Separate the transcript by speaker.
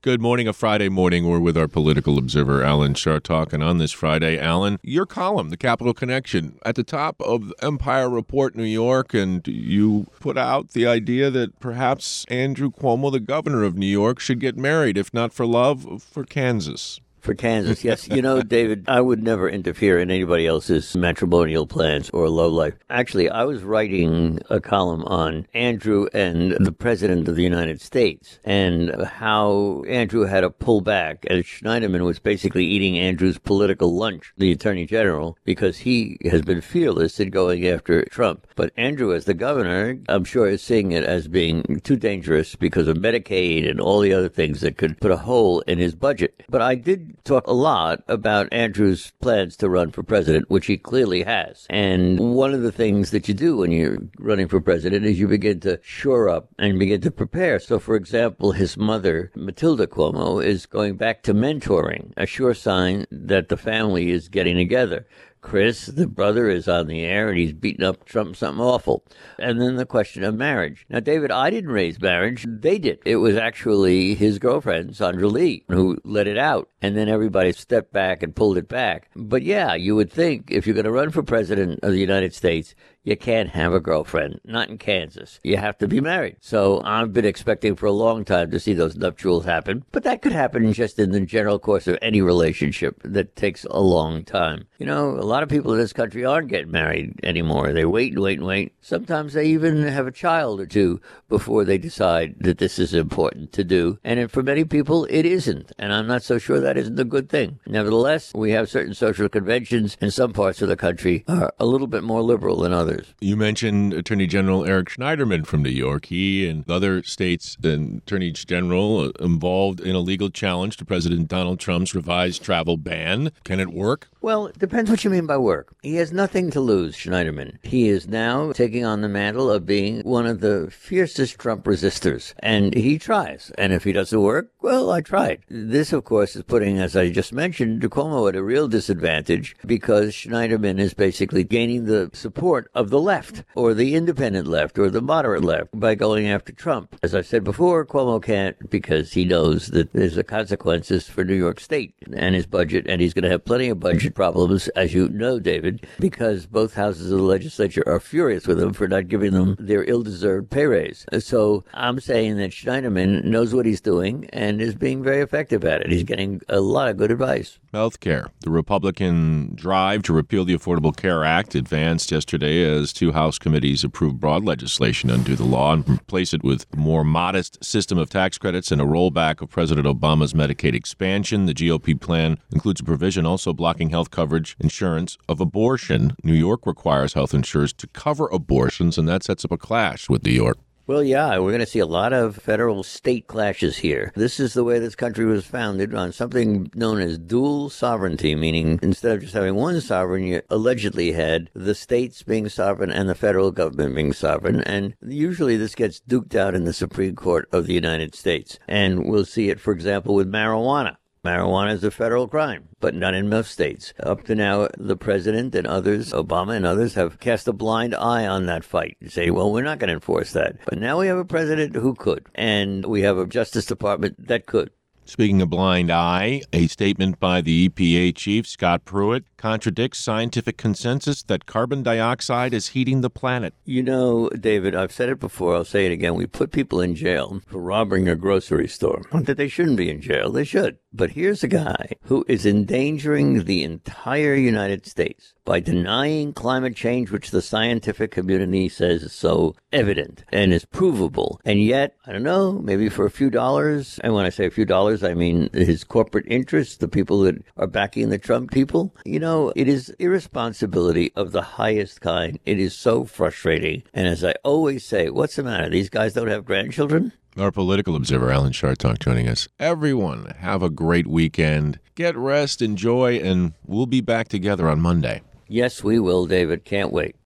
Speaker 1: Good morning, a Friday morning. We're with our political observer, Alan Chartock. And on this Friday, Alan, your column, The Capital Connection, at the top of Empire Report New York, and you put out the idea that perhaps Andrew Cuomo, the governor of New York, should get married, if not for love, for Kansas.
Speaker 2: For Kansas, yes. You know, David, I would never interfere in anybody else's matrimonial plans or love life. Actually, I was writing a column on Andrew and the President of the United States and how Andrew had to pull back, and Schneiderman was basically eating Andrew's political lunch, the Attorney General, because he has been fearless in going after Trump. But Andrew, as the governor, I'm sure is seeing it as being too dangerous because of Medicaid and all the other things that could put a hole in his budget. But I did talk a lot about Andrew's plans to run for president, which he clearly has. And one of the things that you do when you're running for president is you begin to shore up and begin to prepare. So, for example, his mother, Matilda Cuomo, is going back to mentoring, a sure sign that the family is getting together. Chris, the brother, is on the air, and he's beating up Trump something awful. And then the question of marriage. Now, David, I didn't raise marriage. They did. It was actually his girlfriend, Sandra Lee, who let it out. And then everybody stepped back and pulled it back. But yeah, you would think if you're going to run for president of the United States, you can't have a girlfriend, not in Kansas. You have to be married. So I've been expecting for a long time to see those nuptials happen. But that could happen just in the general course of any relationship that takes a long time. You know, a lot of people in this country aren't getting married anymore. They wait and wait and wait. Sometimes they even have a child or two before they decide that this is important to do. And for many people, it isn't. And I'm not so sure that isn't a good thing. Nevertheless, we have certain social conventions, and some parts of the country are a little bit more liberal than others.
Speaker 1: You mentioned Attorney General Eric Schneiderman from New York. He and other states' attorneys general involved in a legal challenge to President Donald Trump's revised travel ban. Can it work?
Speaker 2: Well, it depends what you mean by work. He has nothing to lose, Schneiderman. He is now taking on the mantle of being one of the fiercest Trump resistors. And he tries. And if he doesn't work, well, I tried. This, of course, is putting, as I just mentioned, Cuomo at a real disadvantage because Schneiderman is basically gaining the support of the left or the independent left or the moderate left by going after Trump. As I said before, Cuomo can't because he knows that there's the consequences for New York State and his budget, and he's going to have plenty of budget problems, as you know, David, because both houses of the legislature are furious with him for not giving them their ill-deserved pay raise. So I'm saying that Schneiderman knows what he's doing and is being very effective at it. He's getting a lot of good advice.
Speaker 1: Healthcare. The Republican drive to repeal the Affordable Care Act advanced yesterday as two House committees approved broad legislation under the law and replace it with a more modest system of tax credits and a rollback of President Obama's Medicaid expansion. The GOP plan includes a provision also blocking health coverage insurance of abortion. New York requires health insurers to cover abortions, and that sets up a clash with New York.
Speaker 2: Well, yeah, we're going to see a lot of federal-state clashes here. This is the way this country was founded, on something known as dual sovereignty, meaning instead of just having one sovereign, you allegedly had the states being sovereign and the federal government being sovereign. And usually this gets duked out in the Supreme Court of the United States. And we'll see it, for example, with marijuana. Marijuana is a federal crime, but not in most states. Up to now, the president and others, Obama and others, have cast a blind eye on that fight. You say, well, we're not going to enforce that. But now we have a president who could, and we have a Justice Department that could.
Speaker 1: Speaking of blind eye, a statement by the EPA chief, Scott Pruitt, contradicts scientific consensus that carbon dioxide is heating the planet.
Speaker 2: You know, David, I've said it before, I'll say it again. We put people in jail for robbing a grocery store. Not that they shouldn't be in jail, they should. But here's a guy who is endangering the entire United States by denying climate change, which the scientific community says is so evident and is provable. And yet, I don't know, maybe for a few dollars, and when I say a few dollars, I mean his corporate interests, the people that are backing the Trump people. You know, it is irresponsibility of the highest kind. It is so frustrating. And as I always say, what's the matter? These guys don't have grandchildren?
Speaker 1: Our political observer, Alan Chartock, joining us. Everyone, have a great weekend. Get rest, enjoy, and we'll be back together on Monday.
Speaker 2: Yes, we will, David. Can't wait.